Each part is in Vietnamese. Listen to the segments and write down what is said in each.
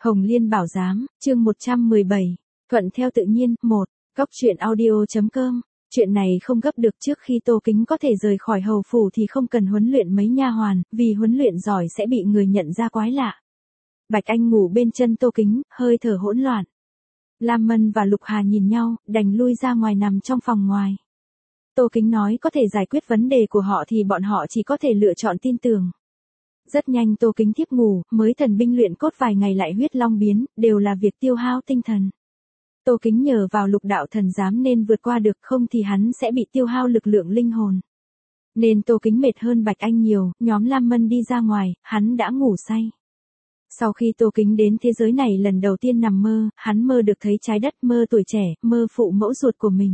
Hồng Liên Bảo Giám, chương 117, thuận theo tự nhiên, 1, Cóc truyện audio.com. Chuyện này không gấp được, trước khi Tô Kính có thể rời khỏi hầu phủ thì không cần huấn luyện mấy nha hoàn, vì huấn luyện giỏi sẽ bị người nhận ra quái lạ. Bạch Anh ngủ bên chân Tô Kính, hơi thở hỗn loạn. Lam Mân và Lục Hà nhìn nhau, đành lui ra ngoài nằm trong phòng ngoài. Tô Kính nói có thể giải quyết vấn đề của họ thì bọn họ chỉ có thể lựa chọn tin tưởng. Rất nhanh Tô Kính thiếp ngủ, mới thần binh luyện cốt vài ngày lại huyết long biến, đều là việc tiêu hao tinh thần. Tô Kính nhờ vào Lục đạo thần giám nên vượt qua được, không thì hắn sẽ bị tiêu hao lực lượng linh hồn. Nên Tô Kính mệt hơn Bạch Anh nhiều, nhóm Lam Mân đi ra ngoài, hắn đã ngủ say. Sau khi Tô Kính đến thế giới này lần đầu tiên nằm mơ, hắn mơ được thấy trái đất, mơ tuổi trẻ, mơ phụ mẫu ruột của mình.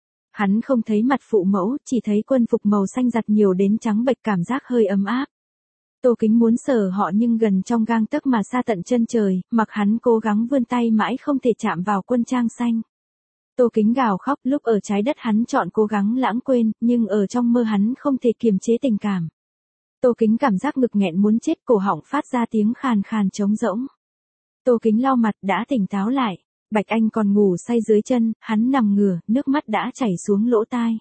Hắn không thấy mặt phụ mẫu, chỉ thấy quân phục màu xanh giặt nhiều đến trắng bệch, cảm giác hơi ấm áp. Tô Kính muốn sờ họ nhưng gần trong gang tấc mà xa tận chân trời, mặc hắn cố gắng vươn tay mãi không thể chạm vào quân trang xanh. Tô Kính gào khóc, lúc ở trái đất hắn chọn cố gắng lãng quên, nhưng ở trong mơ hắn không thể kiềm chế tình cảm. Tô Kính cảm giác ngực nghẹn muốn chết, cổ họng phát ra tiếng khàn khàn trống rỗng. Tô Kính lau mặt, đã tỉnh táo lại. Bạch Anh còn ngủ say dưới chân, hắn nằm ngửa, nước mắt đã chảy xuống lỗ tai.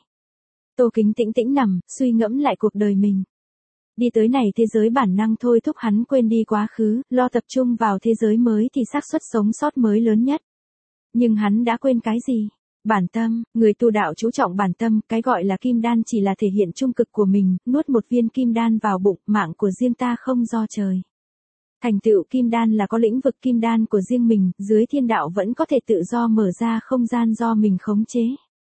Tô Kính tĩnh tĩnh nằm, suy ngẫm lại cuộc đời mình. Đi tới này thế giới bản năng thôi thúc hắn quên đi quá khứ, lo tập trung vào thế giới mới thì xác suất sống sót mới lớn nhất. Nhưng hắn đã quên cái gì? Bản tâm, người tu đạo chú trọng bản tâm, cái gọi là kim đan chỉ là thể hiện trung cực của mình, nuốt một viên kim đan vào bụng, mạng của riêng ta không do trời. Thành tựu kim đan là có lĩnh vực kim đan của riêng mình, dưới thiên đạo vẫn có thể tự do mở ra không gian do mình khống chế.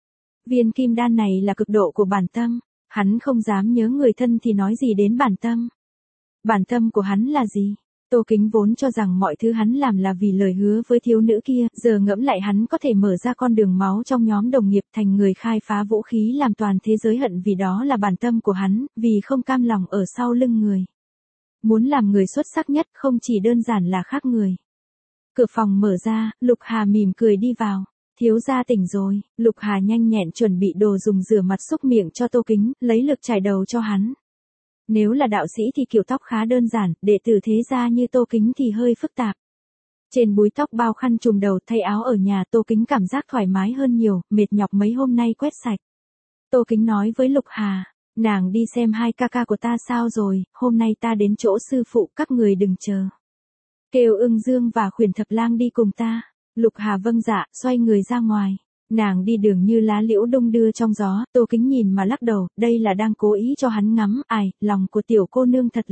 Viên kim đan này là cực độ của bản tâm, hắn không dám nhớ người thân thì nói gì đến bản tâm. Bản tâm của hắn là gì? Tô Kính vốn cho rằng mọi thứ hắn làm là vì lời hứa với thiếu nữ kia, giờ ngẫm lại hắn có thể mở ra con đường máu trong nhóm đồng nghiệp, thành người khai phá vũ khí làm toàn thế giới hận, vì đó là bản tâm của hắn, vì không cam lòng ở sau lưng người. Muốn làm người xuất sắc nhất không chỉ đơn giản là khác người. Cửa phòng mở ra, Lục Hà mỉm cười đi vào. Thiếu gia tỉnh rồi. Lục Hà nhanh nhẹn chuẩn bị đồ dùng rửa mặt xúc miệng cho Tô Kính, lấy lược chải đầu cho hắn. Nếu là đạo sĩ thì kiểu tóc khá đơn giản, đệ tử thế gia như Tô Kính thì hơi phức tạp. Trên búi tóc bao khăn trùm đầu, thay áo ở nhà, Tô Kính cảm giác thoải mái hơn nhiều, mệt nhọc mấy hôm nay quét sạch. Tô Kính nói với Lục Hà, nàng đi xem hai ca ca của ta sao rồi, hôm nay ta đến chỗ sư phụ, các người đừng chờ. Kêu Ưng Dương và Khuyển Thập Lang đi cùng ta. Lục Hà vâng dạ, xoay người ra ngoài. Nàng đi đường như lá liễu đung đưa trong gió, Tô Kính nhìn mà lắc đầu, đây là đang cố ý cho hắn ngắm, ai, lòng của tiểu cô nương thật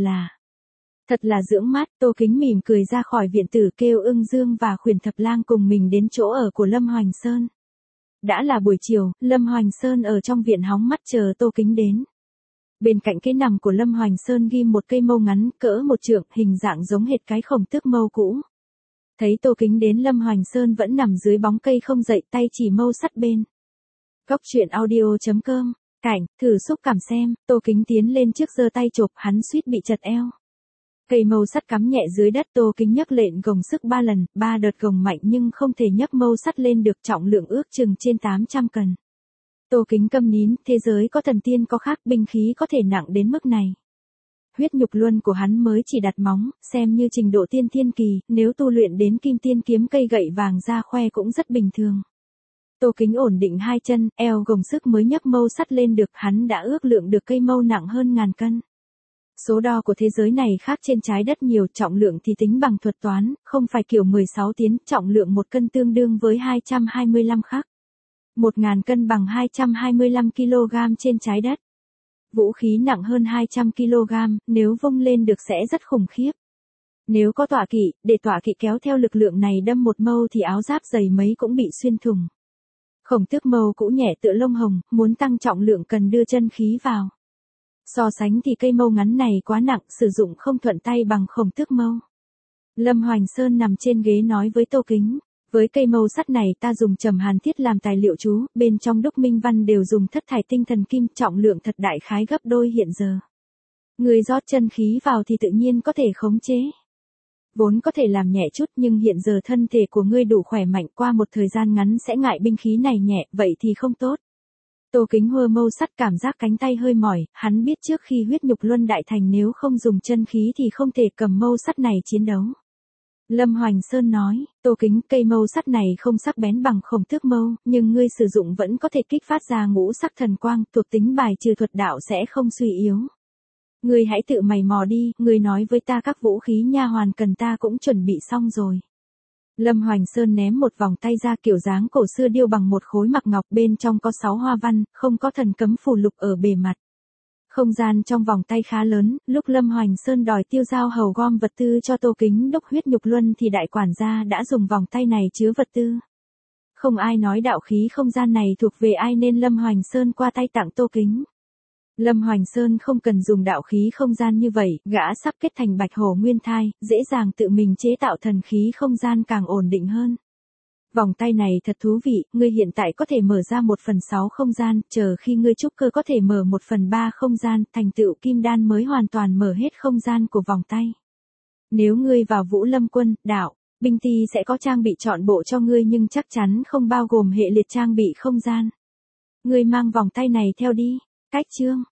là dưỡng mắt. Tô Kính mỉm cười ra khỏi viện tử, kêu Ưng Dương và Khuyển Thập Lang cùng mình đến chỗ ở của Lâm Hoành Sơn. Đã là buổi chiều, Lâm Hoành Sơn ở trong viện hóng mắt chờ Tô Kính đến. Bên cạnh cái nằm của Lâm Hoành Sơn ghi một cây mâu ngắn, cỡ một trượng, hình dạng giống hệt cái khổng tước mâu cũ. Thấy Tô Kính đến, Lâm Hoành Sơn vẫn nằm dưới bóng cây không dậy, tay chỉ mâu sắt bên. Cóc truyện audio.com, cảnh, thử xúc cảm xem. Tô Kính tiến lên trước giơ tay chộp, hắn suýt bị chật eo. Cây mâu sắt cắm nhẹ dưới đất, Tô Kính nhấc lên gồng sức 3 lần, 3 đợt gồng mạnh nhưng không thể nhấc mâu sắt lên được, trọng lượng ước chừng trên 800 cân. Tô Kính câm nín, thế giới có thần tiên có khác, binh khí có thể nặng đến mức này. Huyết nhục luân của hắn mới chỉ đặt móng, xem như trình độ tiên thiên kỳ, nếu tu luyện đến kim tiên kiếm cây gậy vàng ra khoe cũng rất bình thường. Tô Kính ổn định hai chân, eo gồng sức mới nhấc mâu sắt lên được, hắn đã ước lượng được cây mâu nặng hơn 1000 cân. Số đo của thế giới này khác trên trái đất nhiều, trọng lượng thì tính bằng thuật toán, không phải kiểu 16 tiến, trọng lượng 1 cân tương đương với 225 khắc. 1000 cân bằng 225 kg trên trái đất. Vũ khí nặng hơn 200 kg, nếu vung lên được sẽ rất khủng khiếp. Nếu có tọa kỵ, để tọa kỵ kéo theo lực lượng này đâm một mâu thì áo giáp dày mấy cũng bị xuyên thủng. Khổng tước mâu cũ nhẹ tựa lông hồng, muốn tăng trọng lượng cần đưa chân khí vào. So sánh thì cây mâu ngắn này quá nặng, sử dụng không thuận tay bằng khổng tước mâu. Lâm Hoành Sơn nằm trên ghế nói với Tô Kính, với cây mâu sắt này ta dùng trầm hàn thiết làm tài liệu chú, bên trong đúc minh văn đều dùng thất thải tinh thần kim, trọng lượng thật đại khái gấp đôi hiện giờ. Người rót chân khí vào thì tự nhiên có thể khống chế. Vốn có thể làm nhẹ chút nhưng hiện giờ thân thể của ngươi đủ khỏe mạnh, qua một thời gian ngắn sẽ ngại binh khí này nhẹ, vậy thì không tốt. Tô Kính hơ mâu sắt, cảm giác cánh tay hơi mỏi, hắn biết trước khi huyết nhục luân đại thành nếu không dùng chân khí thì không thể cầm mâu sắt này chiến đấu. Lâm Hoành Sơn nói, Tô Kính, cây mâu sắt này không sắc bén bằng Khổng Tước mâu, nhưng ngươi sử dụng vẫn có thể kích phát ra ngũ sắc thần quang, thuộc tính bài trừ thuật đạo sẽ không suy yếu. Ngươi hãy tự mày mò đi, ngươi nói với ta các vũ khí nha hoàn cần ta cũng chuẩn bị xong rồi. Lâm Hoành Sơn ném một vòng tay ra kiểu dáng cổ xưa điêu bằng một khối mặc ngọc, bên trong có 6 hoa văn, không có thần cấm phù lục ở bề mặt. Không gian trong vòng tay khá lớn, lúc Lâm Hoành Sơn đòi Tiêu Giao Hầu gom vật tư cho Tô Kính đúc huyết nhục luân thì đại quản gia đã dùng vòng tay này chứa vật tư. Không ai nói đạo khí không gian này thuộc về ai nên Lâm Hoành Sơn qua tay tặng Tô Kính. Lâm Hoành Sơn không cần dùng đạo khí không gian như vậy, gã sắp kết thành Bạch Hổ Nguyên Thai, dễ dàng tự mình chế tạo thần khí không gian càng ổn định hơn. Vòng tay này thật thú vị, ngươi hiện tại có thể mở ra 1/6 không gian, chờ khi ngươi trúc cơ có thể mở 1/3 không gian, thành tựu kim đan mới hoàn toàn mở hết không gian của vòng tay. Nếu ngươi vào Vũ Lâm Quân, đạo, binh ty sẽ có trang bị trọn bộ cho ngươi nhưng chắc chắn không bao gồm hệ liệt trang bị không gian. Ngươi mang vòng tay này theo đi. Cách chương